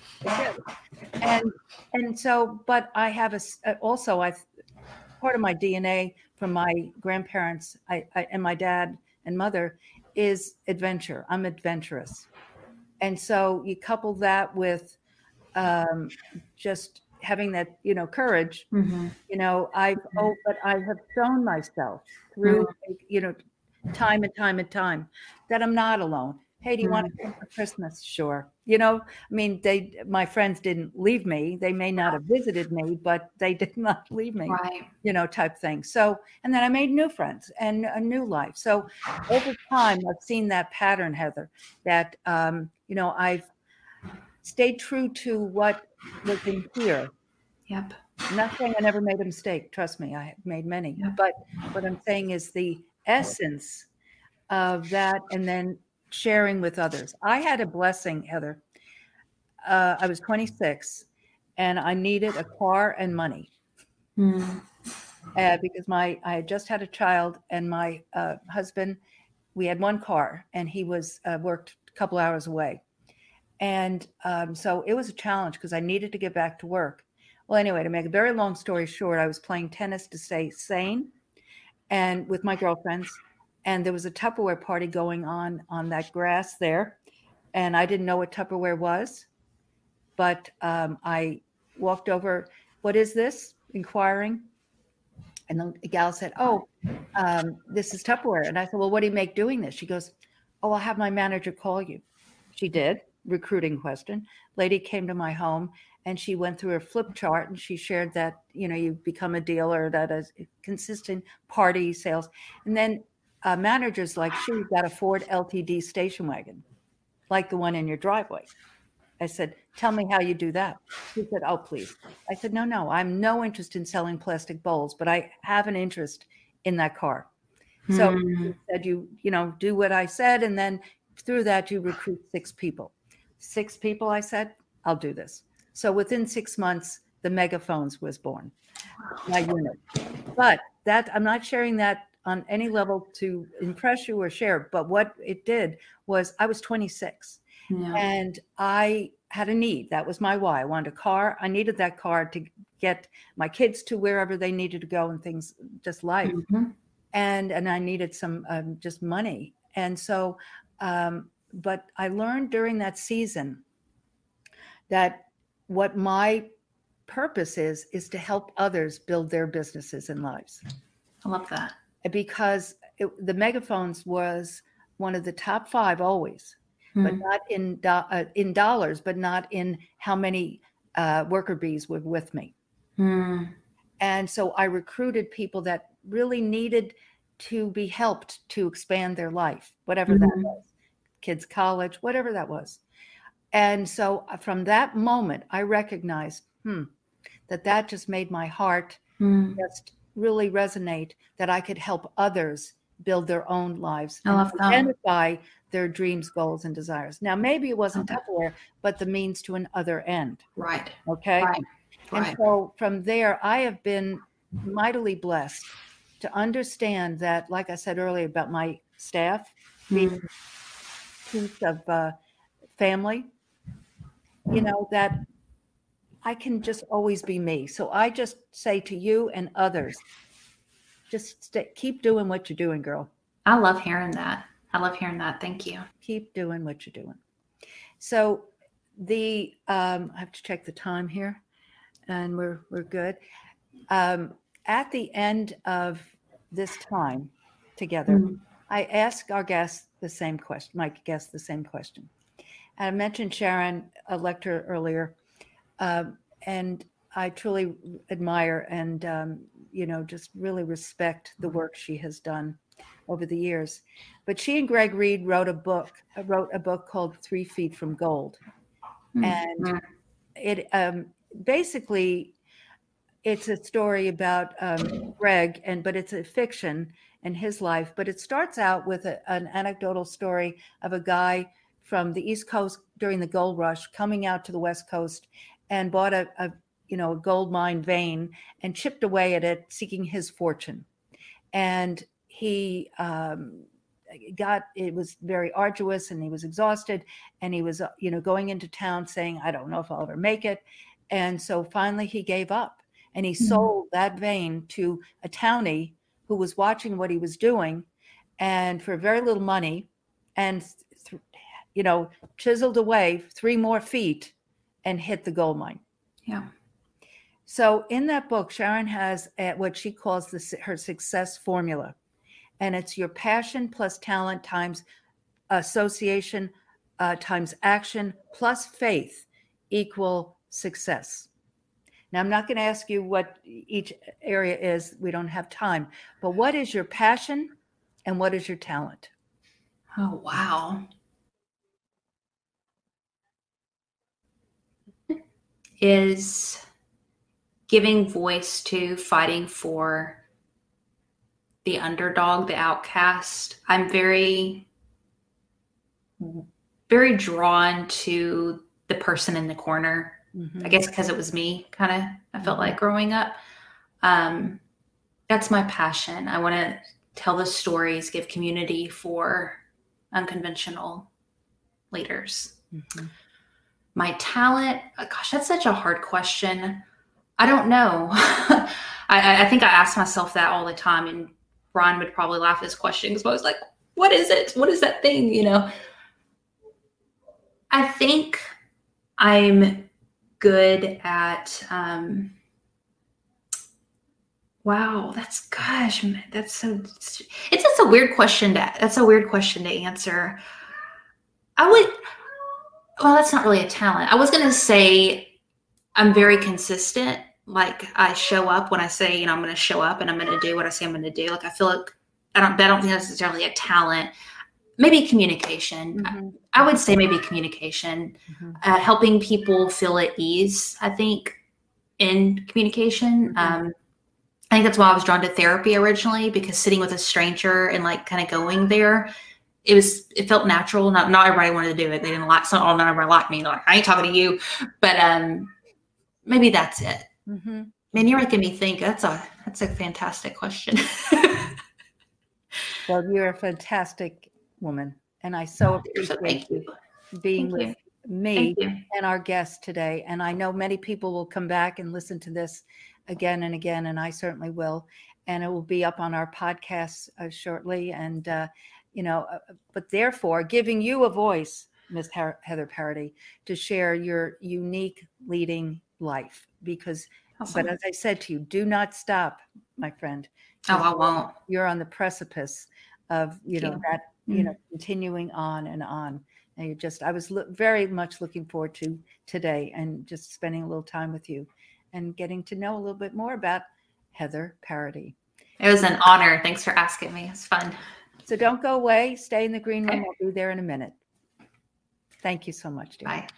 And so, but I have part of my DNA from my grandparents, and my dad and mother, is adventure. I'm adventurous. And so you couple that with just having that, courage, but I have shown myself through, time and time and time that I'm not alone. Hey, do you want to come for Christmas? Sure. My friends didn't leave me. They may not have visited me, but they did not leave me, right. Type thing. So, and then I made new friends and a new life. So over time, I've seen that pattern, Heather, that, I've stayed true to what was in here. Yep. Nothing, I never made a mistake. Trust me, I have made many. Yep. But what I'm saying is the essence of that, and then sharing with others. I had a blessing, Heather. I was 26 and I needed a car and money because I had just had a child, and my husband we had one car, and he was worked a couple hours away. And so it was a challenge because I needed to get back to work. Well, anyway, to make a very long story short, I was playing tennis to stay sane and with my girlfriends. And there was a Tupperware party going on that grass there. And I didn't know what Tupperware was, but I walked over, "What is this?" inquiring. And the gal said, "Oh, this is Tupperware." And I said, "Well, what do you make doing this?" She goes, "Oh, I'll have my manager call you." She did. Recruiting question. Lady came to my home, and she went through her flip chart, and she shared that, you become a dealer, that is consistent party sales. And then managers like she got a Ford LTD station wagon, like the one in your driveway. I said, "Tell me how you do that." She said, "Oh, please." I said, No, I'm no interest in selling plastic bowls, but I have an interest in that car. So she said, you do what I said. And then through that, you recruit 6 people. 6 people, I said, "I'll do this." So within 6 months, the Megaphones was born, my unit. But that, I'm not sharing that on any level to impress you or share. But what it did was, I was 26. Yeah. And I had a need. That was my why. I wanted a car. I needed that car to get my kids to wherever they needed to go and things, just life. Mm-hmm. And I needed some just money. And so, but I learned during that season that what my purpose is to help others build their businesses and lives. I love that. Because the Megaphones was one of the top 5 always. But not in dollars, but not in how many worker bees were with me. And so I recruited people that really needed to be helped to expand their life, whatever that was, kids' college, whatever that was. And so from that moment, I recognized that just made my heart just really resonate, that I could help others build their own lives and identify their dreams, goals, and desires. Now, maybe it wasn't Tupperware, but the means to an other end. Right. Okay. Right. And so from there, I have been mightily blessed to understand that, like I said earlier about my staff being a piece of family, that I can just always be me. So I just say to you and others, just keep doing what you're doing, girl. I love hearing that. Thank you. Keep doing what you're doing. So I have to check the time here, and we're good. At the end of this time together, I ask our guests the same question. My guests the same question. And I mentioned Sharon Lechter earlier, and I truly admire and just really respect the work she has done over the years. But she and Greg Reed wrote a book called 3 Feet from Gold. And it basically, it's a story about Greg, but it's a fiction and his life. But it starts out with an anecdotal story of a guy from the East Coast during the gold rush coming out to the West Coast and bought a gold mine vein and chipped away at it, seeking his fortune. And he it was very arduous, and he was exhausted, and he was going into town saying, "I don't know if I'll ever make it." And so finally he gave up, and he sold that vein to a townie who was watching what he was doing, and for very little money, and chiseled away 3 more feet and hit the gold mine. Yeah. So in that book, Sharon has what she calls her success formula. And it's your passion plus talent times association times action plus faith equal success. Now, I'm not going to ask you what each area is. We don't have time. But what is your passion and what is your talent? Oh, wow. Is giving voice to fighting for the underdog, the outcast. I'm very, very drawn to the person in the corner. I guess because it was me, kind of, I felt like growing up. That's my passion. I want to tell the stories, give community for unconventional leaders. Mm-hmm. My talent, gosh, that's such a hard question. I don't know. I think I ask myself that all the time, and Ron would probably laugh at this question because I was like, what is it? What is that thing? You know, I think I'm good at, wow, that's it's a weird question to answer. Well, that's not really a talent. I was going to say I'm very consistent. Like, I show up when I say, you know, I'm going to show up and I'm going to do what I say I'm going to do. Like, I feel like I don't think that's necessarily a talent. Maybe communication. Mm-hmm. I would say maybe communication, helping people feel at ease, I think, in communication. Mm-hmm. I think that's why I was drawn to therapy originally, because sitting with a stranger and like kind of going there, it felt natural. Not everybody wanted to do it. They didn't like, not everybody liked me. Like, I ain't talking to you, but maybe that's it. Mm-hmm. Man, you're making me think. That's a fantastic question. Well, you're a fantastic woman, and I so appreciate you being with me and our guest today. And I know many people will come back and listen to this again and again, and I certainly will. And it will be up on our podcast shortly. And but therefore, giving you a voice, Ms. Heather Parady, to share your unique leading life. Because, But as I said to you, do not stop, my friend. Oh, I won't. You're on the precipice of, continuing on and on. And I was very much looking forward to today and just spending a little time with you and getting to know a little bit more about Heather Parady. It was an honor. Thanks for asking me. It's fun. So don't go away. Stay in the green room. I'll be there in a minute. Thank you so much, dear. Bye.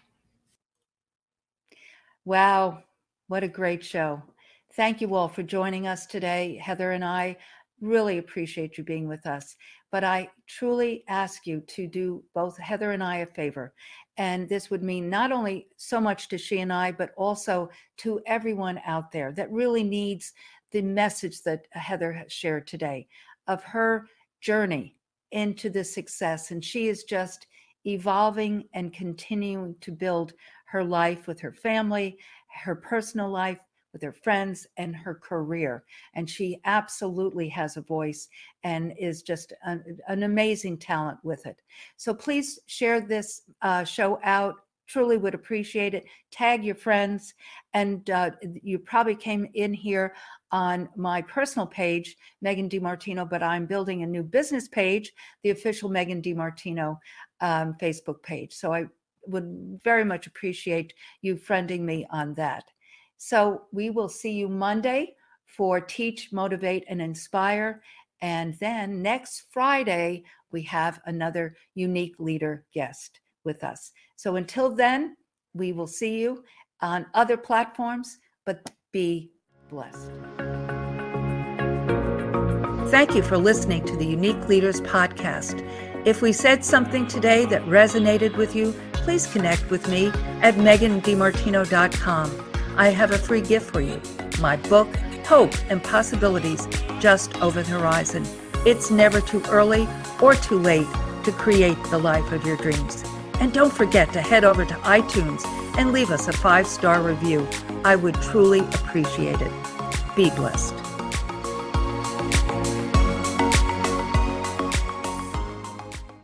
Wow. What a great show. Thank you all for joining us today. Heather and I really appreciate you being with us. But I truly ask you to do both Heather and I a favor. And this would mean not only so much to she and I, but also to everyone out there that really needs the message that Heather has shared today of her journey into the success. And she is just evolving and continuing to build her life with her family, her personal life, with her friends, and her career. And she absolutely has a voice and is just an amazing talent with it. So please share this show out. Truly would appreciate it. Tag your friends. And you probably came in here on my personal page, Megan DiMartino, but I'm building a new business page, the official Megan DiMartino Facebook page. So I would very much appreciate you friending me on that. So we will see you Monday for Teach, Motivate, and Inspire. And then next Friday, we have another unique leader guest with us. So until then, we will see you on other platforms, but be blessed. Thank you for listening to the Unique Leaders Podcast. If we said something today that resonated with you, please connect with me at megandimartino.com. I have a free gift for you, my book, Hope and Possibilities Just Over the Horizon. It's never too early or too late to create the life of your dreams. And don't forget to head over to iTunes and leave us a 5-star review. I would truly appreciate it. Be blessed.